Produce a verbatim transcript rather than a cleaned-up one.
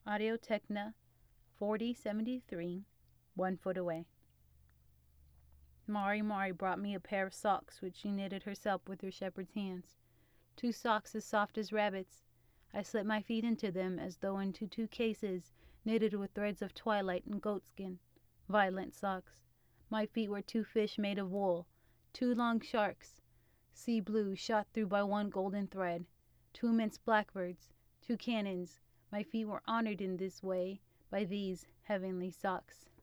Audio Techna forty seventy-three, one foot away. Mari Mari brought me a pair of socks which she knitted herself with her shepherd's hands. Two socks as soft as rabbits. I slipped my feet into them as though into two cases knitted with threads of twilight and goatskin. Violent socks. My feet were two fish made of wool, two long sharks, sea blue shot through by one golden thread, two immense blackbirds, two cannons. My feet were honored in this way by these heavenly socks.